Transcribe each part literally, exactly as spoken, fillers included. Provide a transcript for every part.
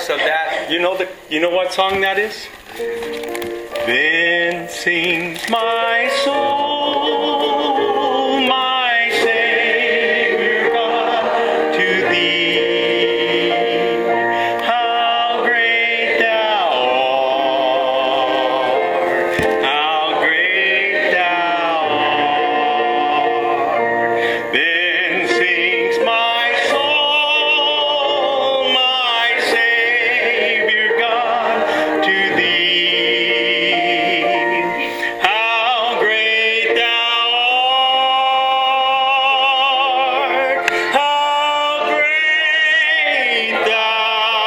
chorus of that. You know the you know what song that is? Then sings my soul, my Savior God, to thee. How great thou art, how great thou art. Then sings my soul, my Savior God, to thee. How great thou art, how great thou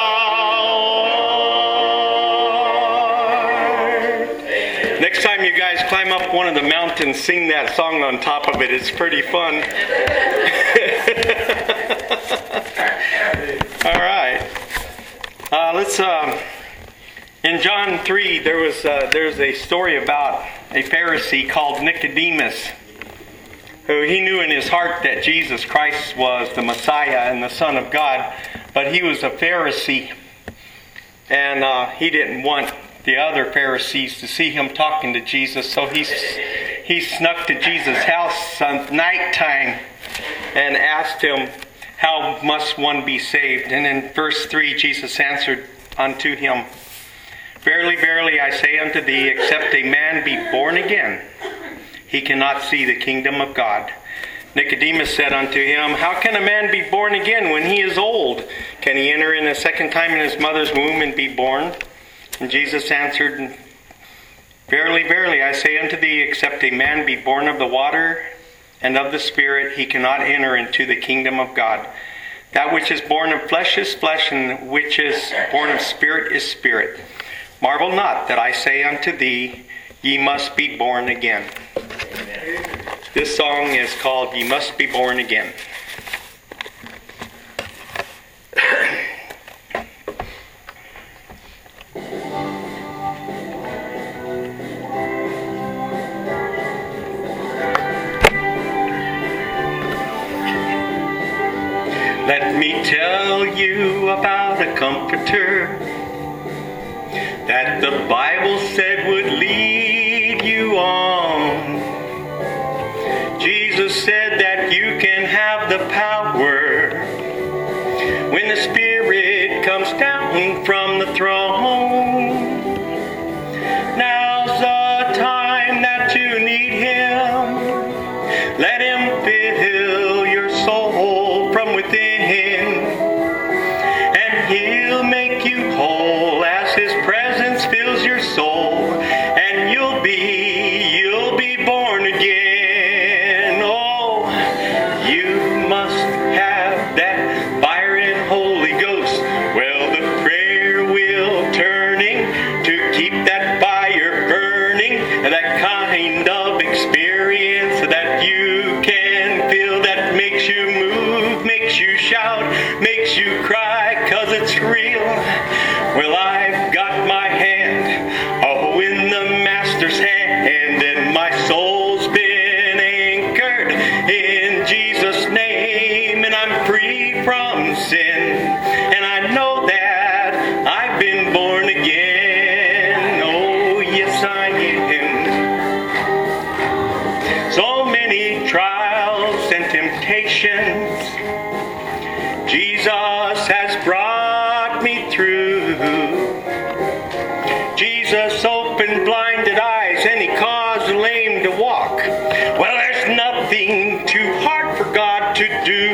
art. Next time you guys climb up one of the mountains, sing that song on top of it. It's pretty fun. All right. Uh, let's. Um, in John three, there was uh, there's a story about a Pharisee called Nicodemus, who he knew in his heart that Jesus Christ was the Messiah and the Son of God, but he was a Pharisee, and uh, he didn't want the other Pharisees to see him talking to Jesus, so he he snuck to Jesus' house at nighttime and asked him, "How must one be saved?" And in verse three, Jesus answered unto him, "Verily, verily, I say unto thee, except a man be born again, he cannot see the kingdom of God." Nicodemus said unto him, "How can a man be born again when he is old? Can he enter in a second time in his mother's womb and be born?" And Jesus answered, "Verily, verily, I say unto thee, except a man be born of the water and of the Spirit, he cannot enter into the kingdom of God. That which is born of flesh is flesh, and which is born of spirit is spirit. Marvel not that I say unto thee, ye must be born again." This song is called "Ye Must Be Born Again." Let me tell you about a comforter that the Bible said would lead you on. Jesus said that you can have the power when the Spirit comes down from the throne. Now's the time that you need Him. Let Him fill your soul from within, and He'll make you whole as His presence fills your soul, and you'll be, you'll be born again. Oh, you must have that fire and Holy Ghost. Well, the prayer wheel turning to keep that fire burning, that kind of experience that you can feel, that makes you move, makes you shout, makes you cry, 'cause it's real. Well, I've got my hand, oh, in the Master's hand, and my soul's been anchored in Jesus' name, and I'm free from sin, and I know that I've been born again. Oh, yes, I am. So many trials and temptations Jesus has brought me through. Jesus opened blinded eyes, and He caused the lame to walk. Well, there's nothing too hard for God to do.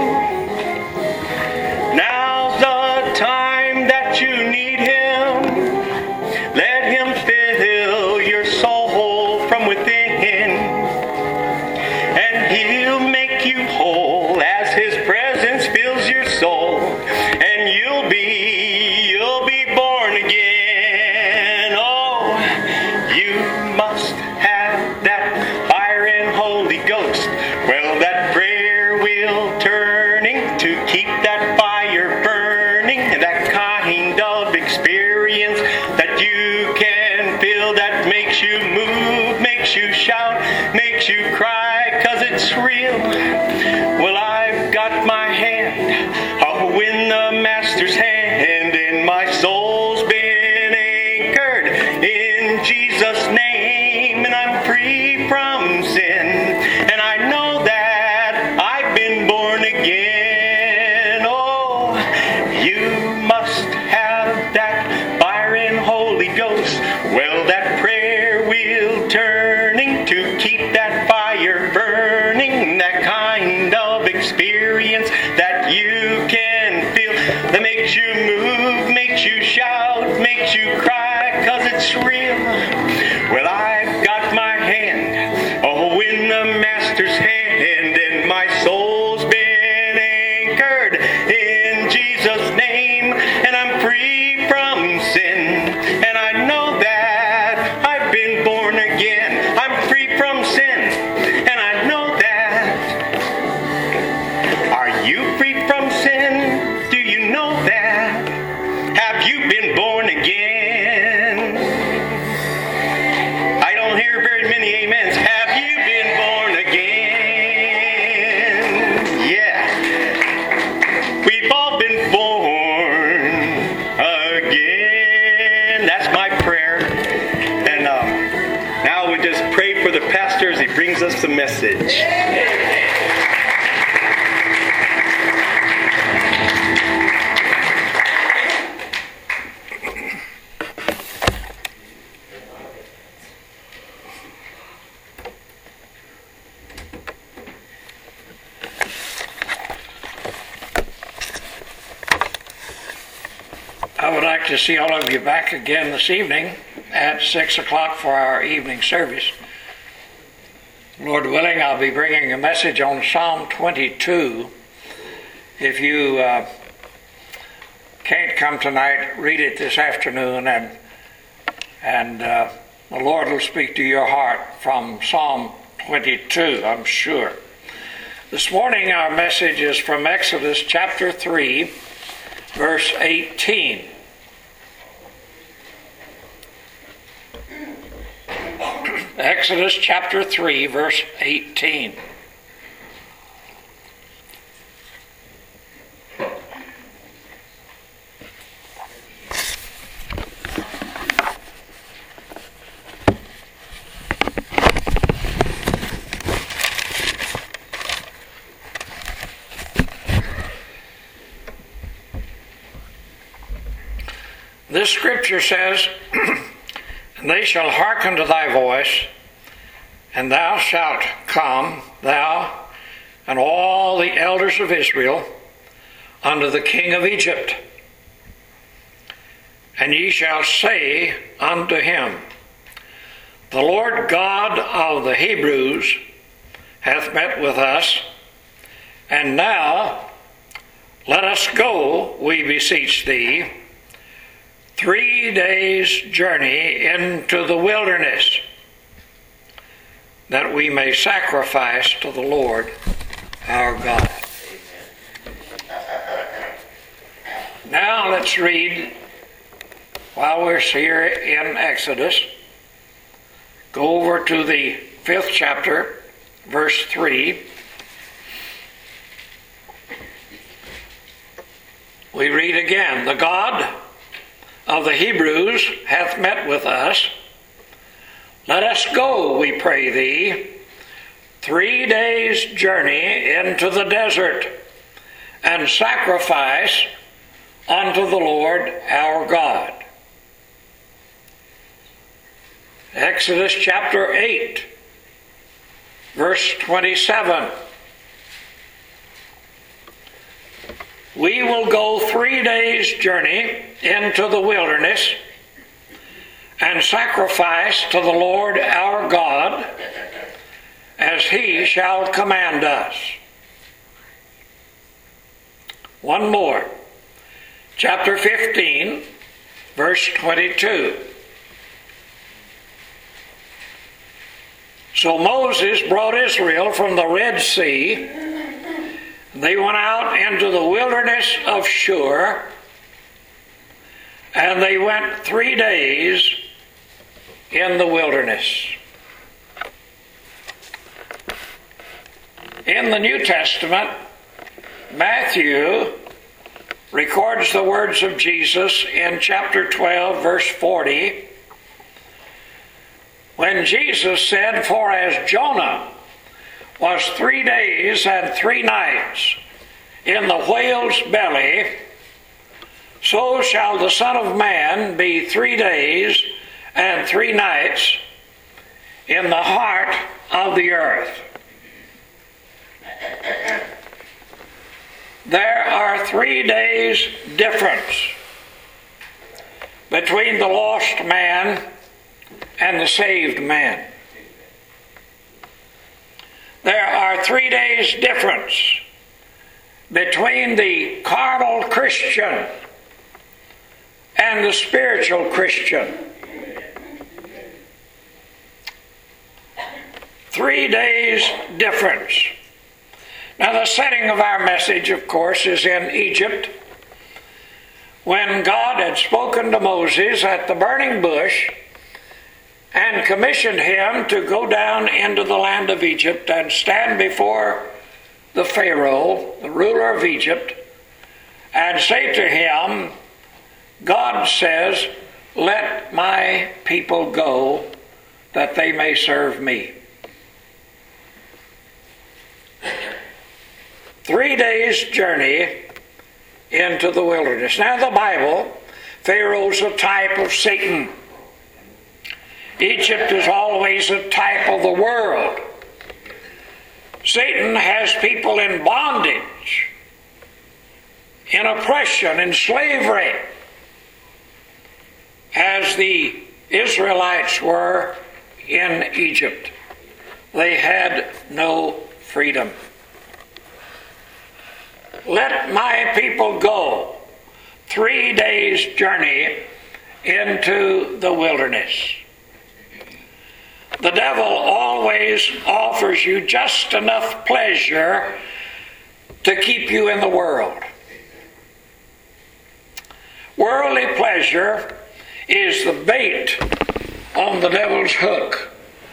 Now's the time that you need Him. Let Him fill your soul from within, and He'll make you whole as His presence fills your soul, and you'll be, you'll be born again. Oh, you must have that fire and Holy Ghost. Well, that prayer wheel turning to keep that fire burning, and that kind of experience that you can feel, that makes you move, makes you shout, makes you cry, cry 'cause it's real. Well, I've got my hand oh, in the Master's hand, and my soul's been anchored in Jesus' name, and I'm free from sin, and I know that I've been born again. Oh, you must have that fire and Holy Ghost. Well, that prayer wheel turning to keep that fire burning, that kind of experience that you can feel, that makes you move, makes you shout, makes you cry, 'cause it's real. Well, I've got my hand oh in the Master's hand, and my soul's been anchored in Jesus' name, and I'm free from sin, and I know that I've been born again. I'm free from sin, and I know that. Are you free from sin? Do you know that? Have you been born again? I don't hear very many amens. Have you been born again? Yeah. We've all been born again. That's my prayer. And um, now we just pray for the pastor as he brings us the message. I would like to see all of you back again this evening at six o'clock for our evening service. Lord willing, I'll be bringing a message on Psalm twenty-two. If you uh, can't come tonight, read it this afternoon, and and uh, the Lord will speak to your heart from Psalm twenty-two, I'm sure. This morning our message is from Exodus chapter three, verse eighteen. Exodus chapter three, verse eighteen. This scripture says, "And they shall hearken to thy voice, and thou shalt come, thou and all the elders of Israel, unto the king of Egypt. And ye shall say unto him, The Lord God of the Hebrews hath met with us, and now let us go, we beseech thee, three days' journey into the wilderness, that we may sacrifice to the Lord our God." Now let's read, while we're here in Exodus, go over to the fifth chapter, verse three. We read again, "The God of the Hebrews hath met with us. Let us go, we pray thee, three days' journey into the desert, and sacrifice unto the Lord our God." Exodus chapter eight, verse twenty-seven. "We will go three days' journey into the wilderness, and sacrifice to the Lord our God, as he shall command us." One more. Chapter fifteen, verse twenty-two. "So Moses brought Israel from the Red Sea. They went out into the wilderness of Shur, and they went three days in the wilderness." In the New Testament, Matthew records the words of Jesus in chapter twelve, verse forty, when Jesus said, "For as Jonah was three days and three nights in the whale's belly, so shall the Son of Man be three days and three nights in the heart of the earth." There are three days difference between the lost man and the saved man. There are three days difference between the carnal Christian and the spiritual Christian. Three days difference. Now, the setting of our message, of course, is in Egypt, when God had spoken to Moses at the burning bush and commissioned him to go down into the land of Egypt and stand before the Pharaoh, the ruler of Egypt, and say to him, God says, "Let my people go, that they may serve me." Three days' journey into the wilderness. Now, the Bible, Pharaoh's a type of Satan. Egypt is always a type of the world. Satan has people in bondage, in oppression, in slavery, as the Israelites were in Egypt. They had no freedom. Let my people go. Three days' journey into the wilderness. The devil always offers you just enough pleasure to keep you in the world. Worldly pleasure is the bait on the devil's hook.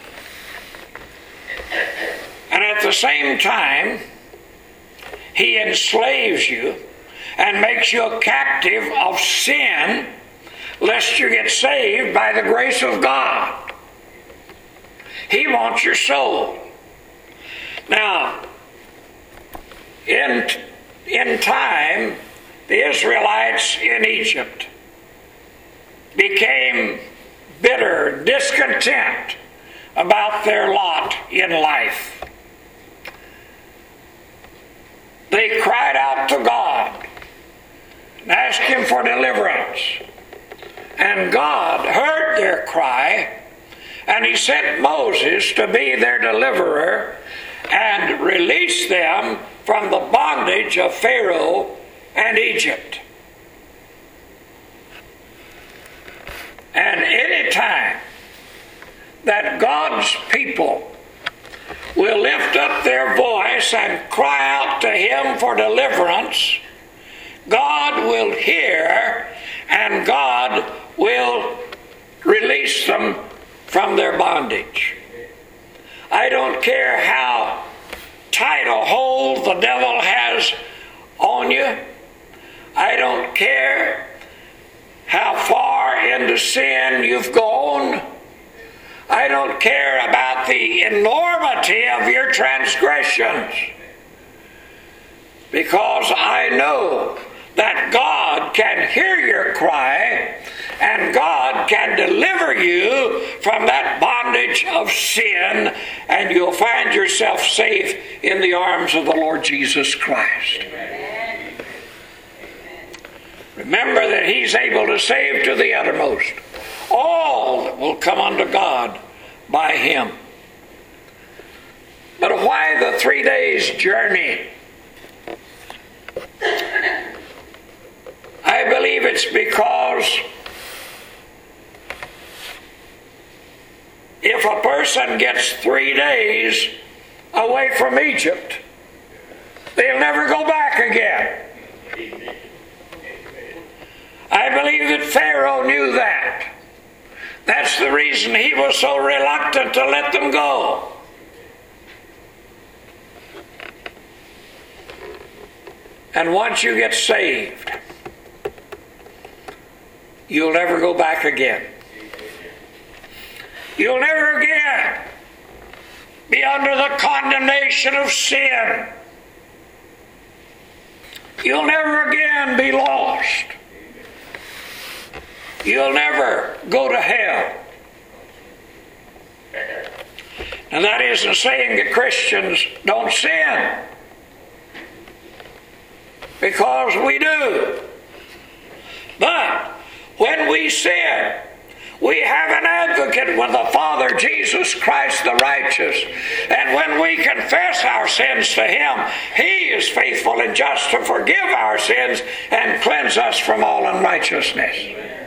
And at the same time, he enslaves you and makes you a captive of sin, lest you get saved by the grace of God. He wants your soul. Now, in, in time, the Israelites in Egypt became bitter, discontent about their lot in life. They cried out to God and asked Him for deliverance. And God heard their cry, and He sent Moses to be their deliverer and release them from the bondage of Pharaoh and Egypt. And any time that God's people will lift up their voice and cry out to Him for deliverance, God will hear and God will release them from their bondage. I don't care how tight a hold the devil has on you. I don't care how far into sin you've gone. I don't care about the enormity of your transgressions, because I know that God can hear your cry and God can deliver you from that bondage of sin, and you'll find yourself safe in the arms of the Lord Jesus Christ. Amen. Remember that He's able to save to the uttermost all that will come unto God by Him. But why the three days journey? I believe it's because if a person gets three days away from Egypt, they'll never go back again. I believe that Pharaoh knew that. That's the reason he was so reluctant to let them go. And once you get saved, you'll never go back again. You'll never again be under the condemnation of sin. You'll never again be lost. You'll never go to hell. And that isn't saying that Christians don't sin, because we do. But when we sin, we have an advocate with the Father, Jesus Christ the righteous. And when we confess our sins to Him, He is faithful and just to forgive our sins and cleanse us from all unrighteousness.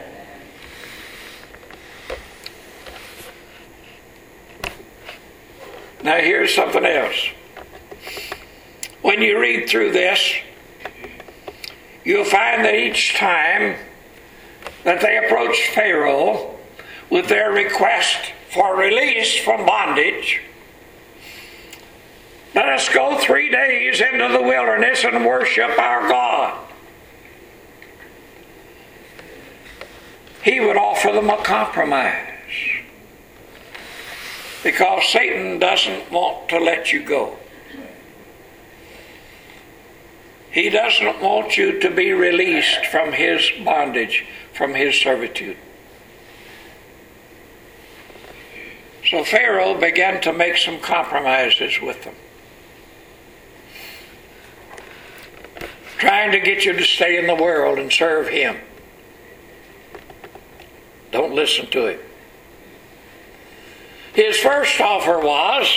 Now here's something else. When you read through this, you'll find that each time that they approached Pharaoh with their request for release from bondage, let us go three days into the wilderness and worship our God, he would offer them a compromise. Because Satan doesn't want to let you go. He doesn't want you to be released from his bondage, from his servitude. So Pharaoh began to make some compromises with them, trying to get you to stay in the world and serve him. Don't listen to him. His first offer was,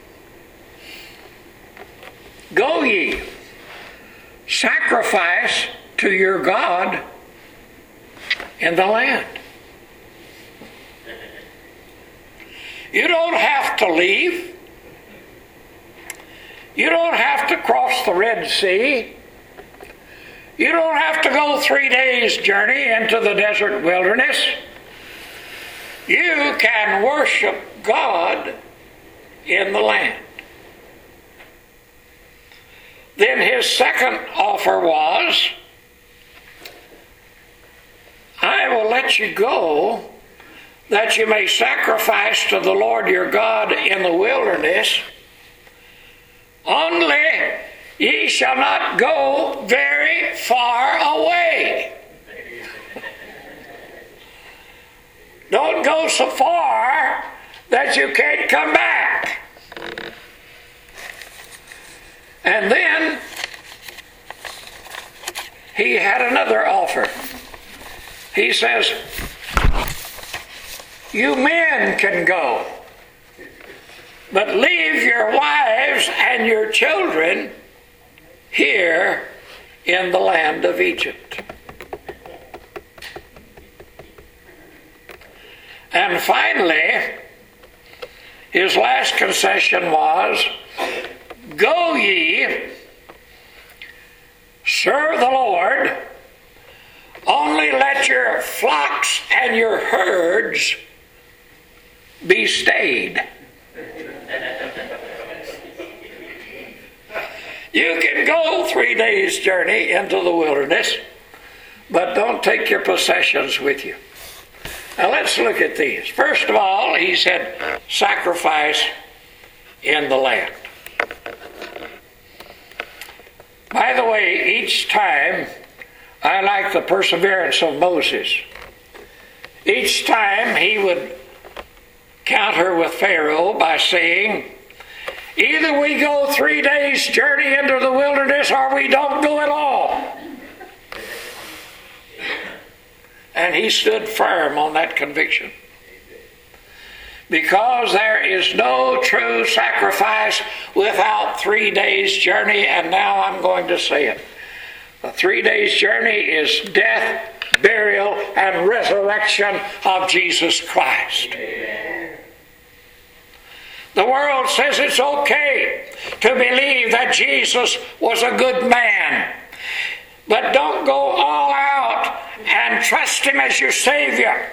go ye, sacrifice to your God in the land. You don't have to leave. You don't have to cross the Red Sea. You don't have to go three days' journey into the desert wilderness. You can worship God in the land. Then his second offer was, I will let you go that you may sacrifice to the Lord your God in the wilderness, only ye shall not go very far away. Don't go so far that you can't come back. And then he had another offer. He says, you men can go, but leave your wives and your children here in the land of Egypt. And finally, his last concession was, go ye, serve the Lord, only let your flocks and your herds be stayed. You can go three days' journey into the wilderness, but don't take your possessions with you. Now let's look at these. First of all, he said, sacrifice in the land. By the way, each time, I like the perseverance of Moses. Each time he would counter with Pharaoh by saying, either we go three days' journey into the wilderness or we don't go at all. And he stood firm on that conviction. Because there is no true sacrifice without three days' journey, and now I'm going to say it. The three days' journey is death, burial, and resurrection of Jesus Christ. Amen. The world says it's okay to believe that Jesus was a good man. But don't go all out and trust him as your Savior.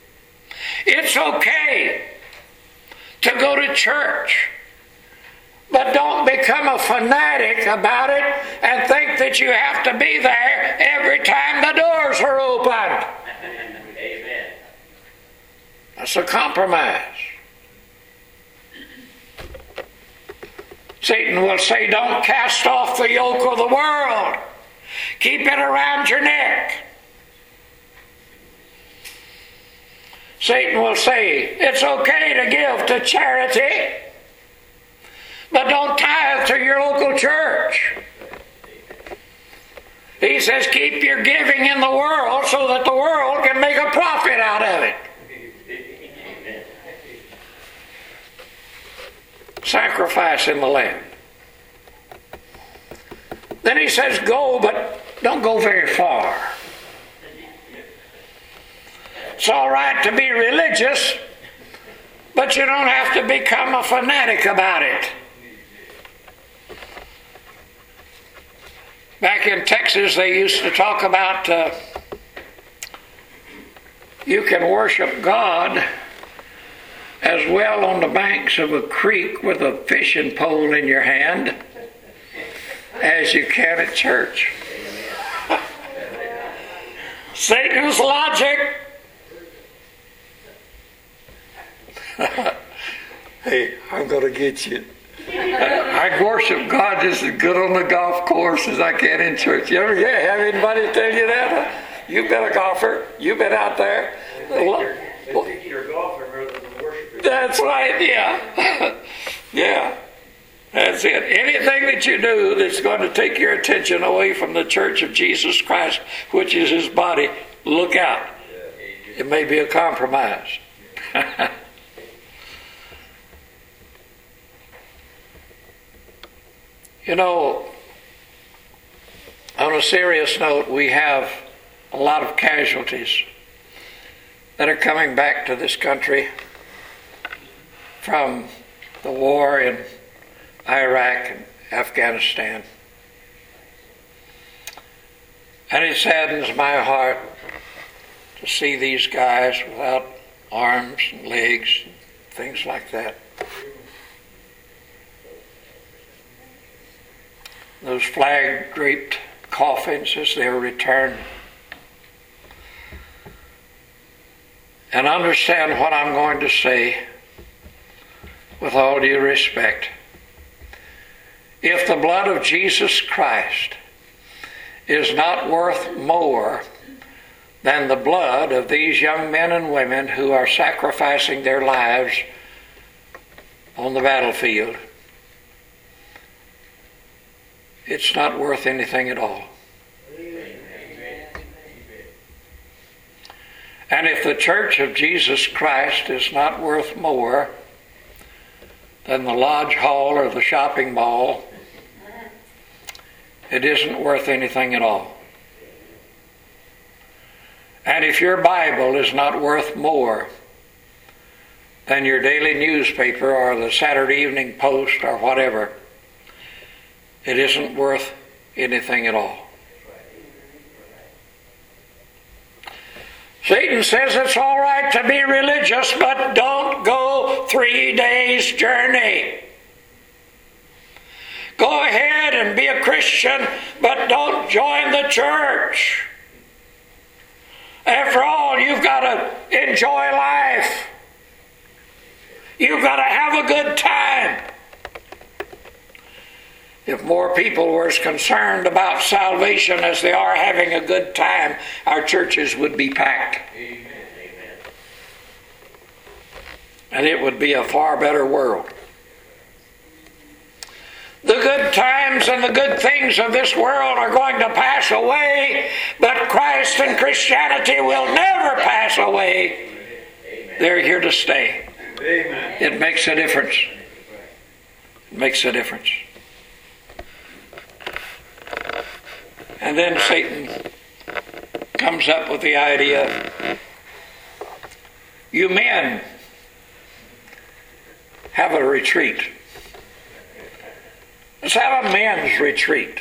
It's okay to go to church, But don't become a fanatic about it and think that you have to be there every time the doors are opened. Amen. That's a compromise. Satan will say, don't cast off the yoke of the world. Keep it around your neck. Satan will say, it's okay to give to charity, but don't tithe to your local church. He says, keep your giving in the world so that the world can make a profit out of it. Sacrifice in the land. Then he says, go, but don't go very far. It's all right to be religious, but you don't have to become a fanatic about it. Back in Texas, they used to talk about uh, you can worship God as well on the banks of a creek with a fishing pole in your hand as you can at church. Satan's logic. Hey, I'm going to get you. I worship God just as good on the golf course as I can in church. You ever yeah, have anybody tell you that? You've been a golfer. You've been out there. You're a golfer rather than a worshiper. That's right, yeah. Yeah, that's it. Anything that you do that's going to take your attention away from the church of Jesus Christ, which is his body, look out. It may be a compromise. You know, on a serious note, we have a lot of casualties that are coming back to this country from the war in Iraq and Afghanistan. And it saddens my heart to see these guys without arms and legs and things like that. Those flag-draped coffins as they're returned. And understand what I'm going to say with all due respect. If the blood of Jesus Christ is not worth more than the blood of these young men and women who are sacrificing their lives on the battlefield, it's not worth anything at all. And if the Church of Jesus Christ is not worth more than the lodge hall or the shopping mall, it isn't worth anything at all. And if your Bible is not worth more than your daily newspaper or the Saturday Evening Post or whatever, it isn't worth anything at all. Satan says it's all right to be religious, but don't go three days' journey. Go ahead and be a Christian, but don't join the church. After all, you've got to enjoy life. You've got to have a good time. If more people were as concerned about salvation as they are having a good time, our churches would be packed. Amen. Amen. And it would be a far better world. The good times and the good things of this world are going to pass away, but Christ and Christianity will never pass away. Amen. They're here to stay. Amen. It makes a difference. It makes a difference. And then Satan comes up with the idea, you men have a retreat. Let's have a men's retreat.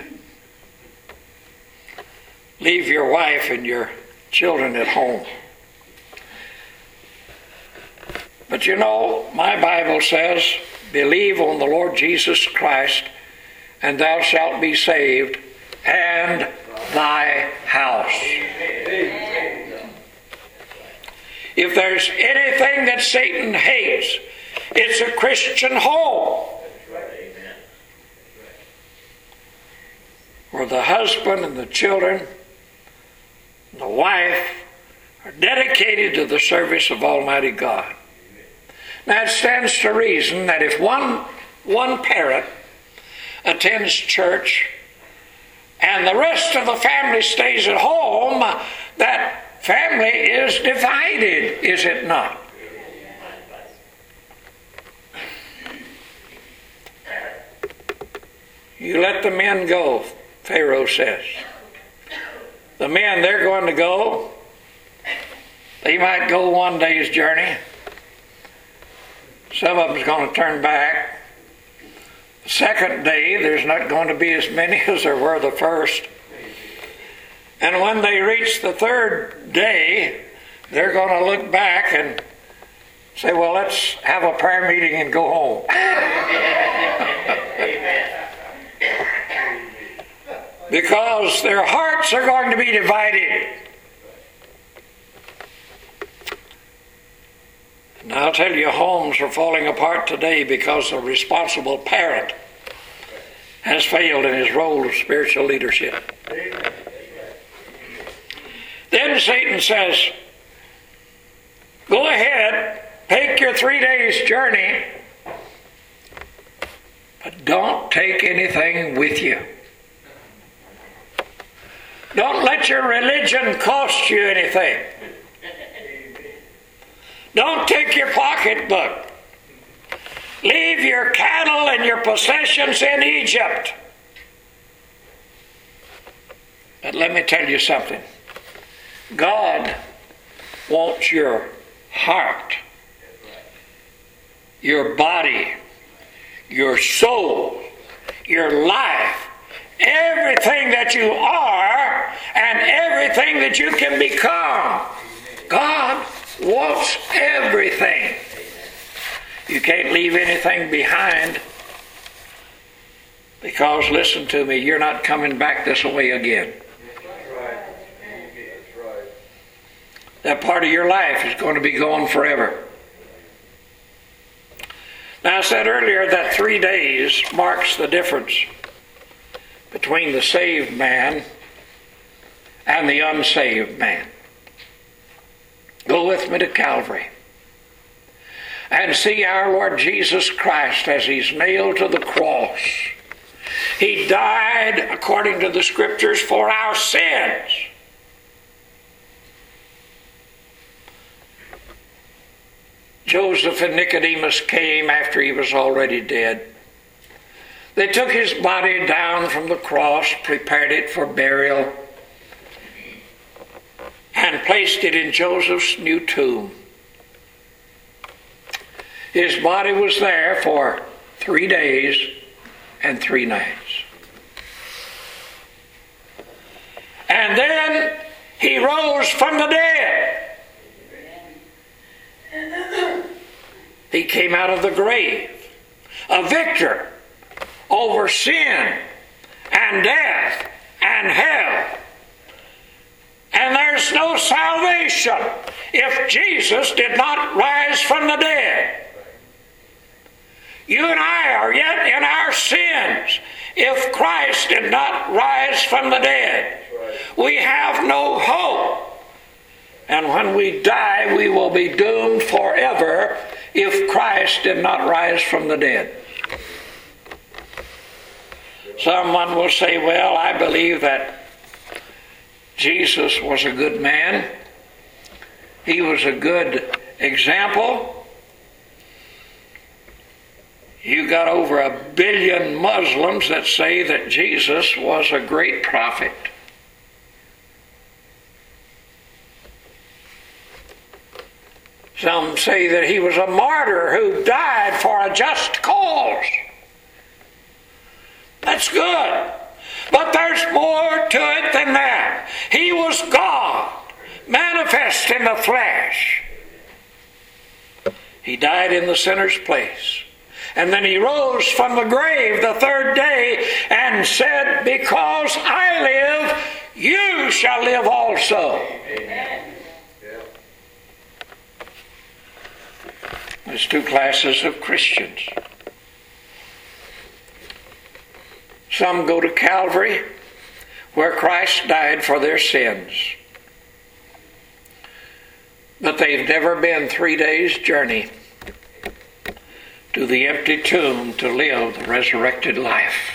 Leave your wife and your children at home. But you know, my Bible says believe on the Lord Jesus Christ, and thou shalt be saved, and thy house. If there's anything that Satan hates, it's a Christian home, where the husband and the children and the wife are dedicated to the service of Almighty God. Now it stands to reason that if one, one parent attends church and the rest of the family stays at home, that family is divided, is it not? You let the men go, Pharaoh says. The men, they're going to go. They might go one day's journey. Some of them's going to turn back. The second day, there's not going to be as many as there were the first. And when they reach the third day, they're going to look back and say, well, let's have a prayer meeting and go home. Because their hearts are going to be divided. And I'll tell you, homes are falling apart today because a responsible parent has failed in his role of spiritual leadership. Then Satan says, go ahead, take your three days journey, but don't take anything with you. Don't let your religion cost you anything. Don't take your pocketbook. Leave your cattle and your possessions in Egypt. But let me tell you something. God wants your heart, your body, your soul, your life, everything that you are and everything that you can become. God wants everything. You can't leave anything behind, because, listen to me, you're not coming back this way again. That part of your life is going to be gone forever. Now, I said earlier that three days marks the difference between the saved man and the unsaved man. Go with me to Calvary and see our Lord Jesus Christ as he's nailed to the cross. He died, according to the Scriptures, for our sins. Joseph and Nicodemus came after he was already dead. They took his body down from the cross, prepared it for burial, and placed it in Joseph's new tomb. His body was there for three days and three nights. And then he rose from the dead. He came out of the grave, a victor over sin and death and hell. And there's no salvation if Jesus did not rise from the dead. You and I are yet in our sins if Christ did not rise from the dead. We have no hope. And when we die, we will be doomed forever if Christ did not rise from the dead. Someone will say, well, I believe that Jesus was a good man. He was a good example. You got over a billion Muslims that say that Jesus was a great prophet. Some say that he was a martyr who died for a just cause. That's good. But there's more to it than that. He was God, manifest in the flesh. He died in the sinner's place. And then he rose from the grave the third day and said, because I live, you shall live also. Amen. There's two classes of Christians. Some go to Calvary, where Christ died for their sins. But they've never been three days' journey to the empty tomb to live the resurrected life.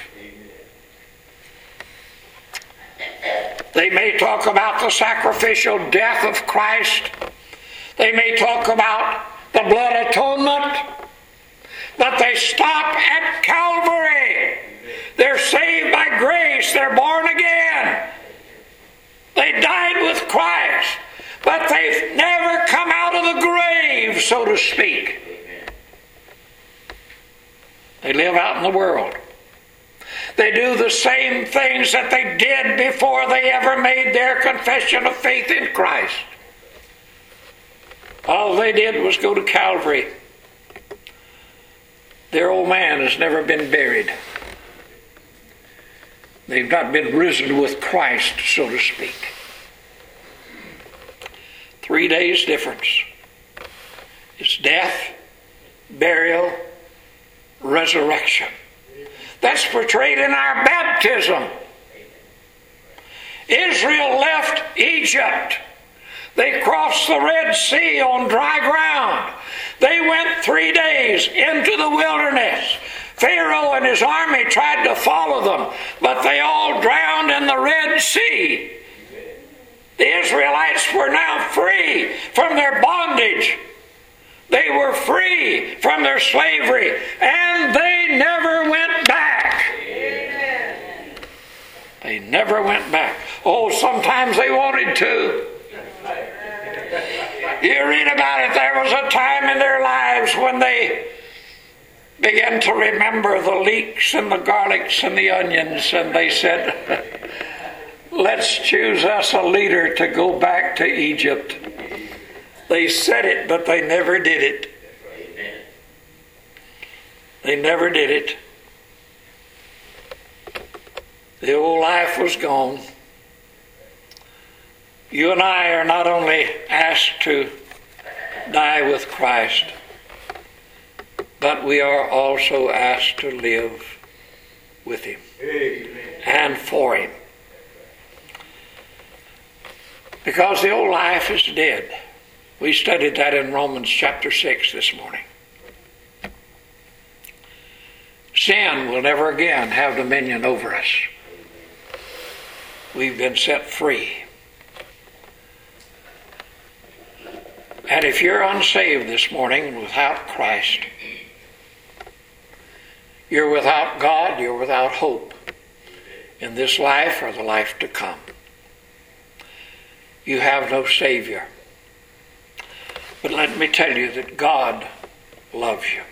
They may talk about the sacrificial death of Christ. They may talk about the blood atonement. But they stop at Calvary. They're saved by grace. They're born again. They died with Christ. But they've never come out of the grave, so to speak. They live out in the world. They do the same things that they did before they ever made their confession of faith in Christ. All they did was go to Calvary. Their old man has never been buried. They've not been risen with Christ, so to speak. Three days difference. It's death, burial, resurrection. That's portrayed in our baptism. Israel left Egypt. They crossed the Red Sea on dry ground. They went three days into the wilderness. Pharaoh and his army tried to follow them, but they all drowned in the Red Sea. The Israelites were now free from their bondage. They were free from their slavery, and they never went back. Amen. They never went back. Oh, sometimes they wanted to. You read about it. There was a time in their lives when they began to remember the leeks and the garlics and the onions, and they said, let's choose us a leader to go back to Egypt. They said it, but they never did it. They never did it. The old life was gone. You and I are not only asked to die with Christ, but we are also asked to live with Him. Amen. And for Him. Because the old life is dead. We studied that in Romans chapter six this morning. Sin will never again have dominion over us. We've been set free. And if you're unsaved this morning without Christ, you're without God, you're without hope in this life or the life to come. You have no Savior. But let me tell you that God loves you.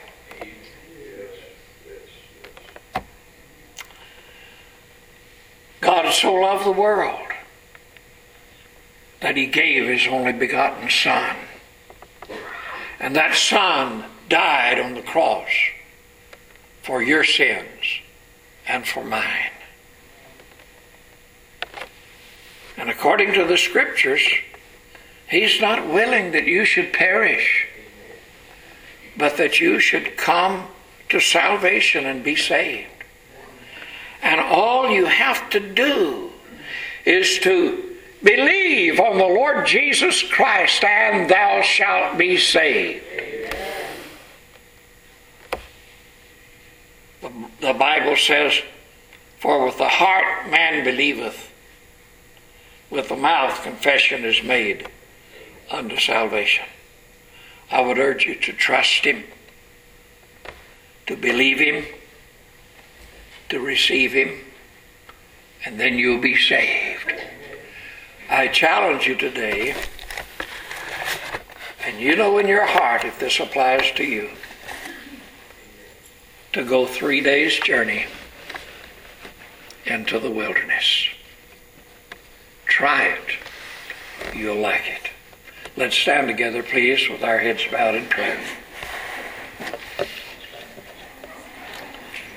God so loved the world that He gave His only begotten Son. And that Son died on the cross for your sins and for mine. And according to the Scriptures, He's not willing that you should perish, but that you should come to salvation and be saved. And all you have to do is to believe on the Lord Jesus Christ, and thou shalt be saved. The, the Bible says, for with the heart man believeth, with the mouth confession is made unto salvation. I would urge you to trust Him, to believe Him, to receive Him, and then you'll be saved. I challenge you today, and you know in your heart if this applies to you, to go three days' journey into the wilderness. Try it. You'll like it. Let's stand together, please, with our heads bowed in prayer.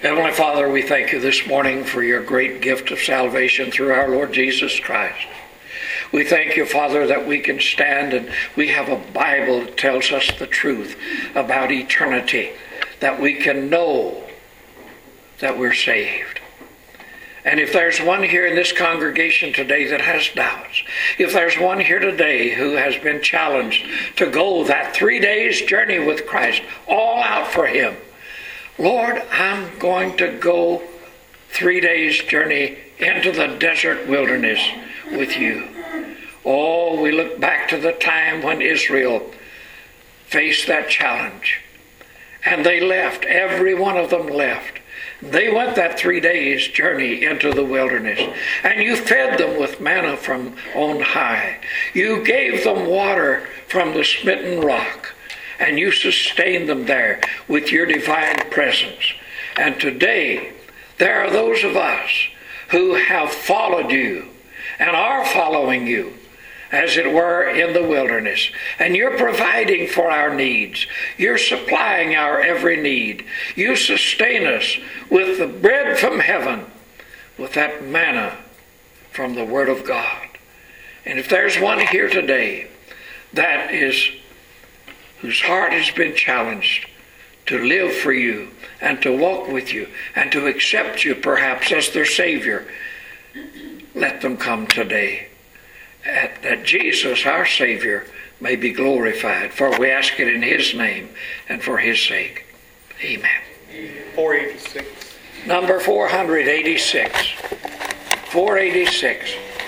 Heavenly Father, we thank you this morning for your great gift of salvation through our Lord Jesus Christ. We thank you, Father, that we can stand and we have a Bible that tells us the truth about eternity, that we can know that we're saved. And if there's one here in this congregation today that has doubts, if there's one here today who has been challenged to go that three days journey with Christ, all out for him, Lord, I'm going to go three days journey into the desert wilderness with you. Oh, we look back to the time when Israel faced that challenge. And they left. Every one of them left. They went that three days journey into the wilderness. And you fed them with manna from on high. You gave them water from the smitten rock. And you sustained them there with your divine presence. And today, there are those of us who have followed you and are following you, as it were, in the wilderness. And you're providing for our needs. You're supplying our every need. You sustain us with the bread from heaven, with that manna from the Word of God. And if there's one here today that is, whose heart has been challenged to live for you and to walk with you and to accept you perhaps as their Savior, let them come today. At, that Jesus, our Savior, may be glorified. For we ask it in His name and for His sake. Amen. four eighty-six. Number four eighty-six. four eighty-six.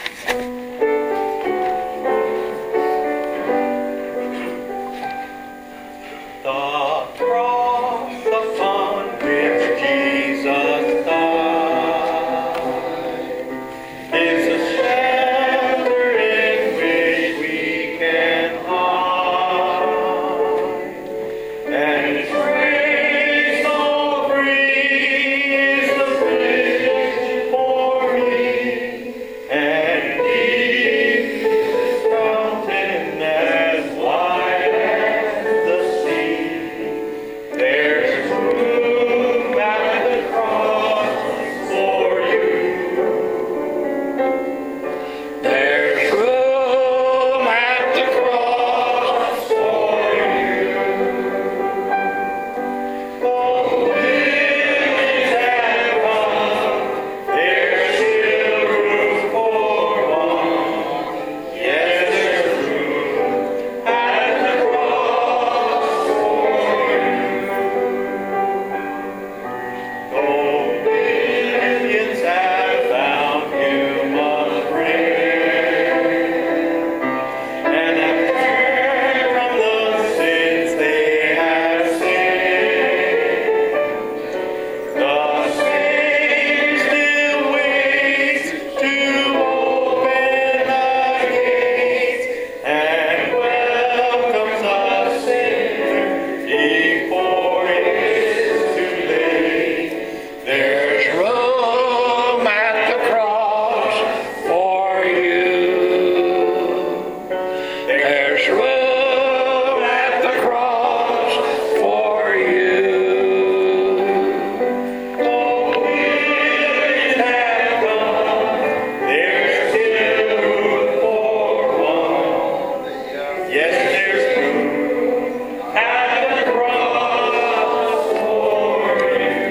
The cross upon which Jesus died is a shelter in which we can hide, and His grace so free is sufficient for me, and deep is fountain as wide as the sea. There's room at the cross for you. There's room at the cross for you. Oh, winds have come, there's still room for one. Yes, there's room at the cross for you. Oh, millions have found human prayer and have turned from the sins they have sinned. The same still waits to open the gates and welcomes a sinner before it's too late. There's Room at the cross for you. There's room at the cross for you. Oh, winds have come, there's still room for one. Yes, there's room at the cross for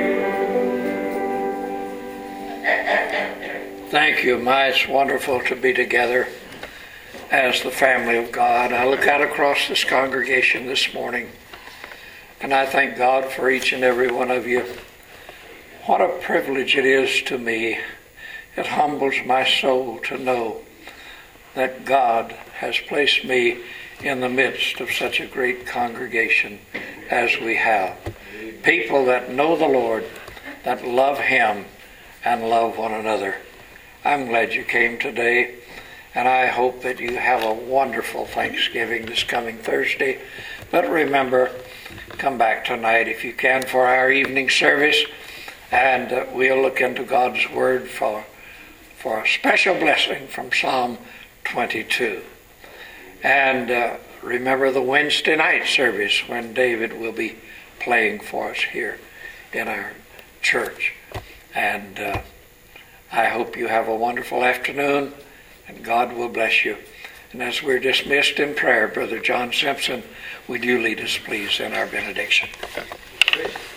you. Thank you, Ma. It's wonderful to be together as the family of God. I look out across this congregation this morning, and I thank God for each and every one of you. What a privilege it is to me. It humbles my soul to know that God has placed me in the midst of such a great congregation as we have. People that know the Lord, that love Him, and love one another. I'm glad you came today, and I hope that you have a wonderful Thanksgiving this coming Thursday. But remember, come back tonight if you can for our evening service, and uh, we'll look into God's Word for, for a special blessing from Psalm twenty-two. And uh, remember the Wednesday night service when David will be playing for us here in our church. And uh, I hope you have a wonderful afternoon, and God will bless you. And as we're dismissed in prayer, Brother John Simpson, would you lead us, please, in our benediction?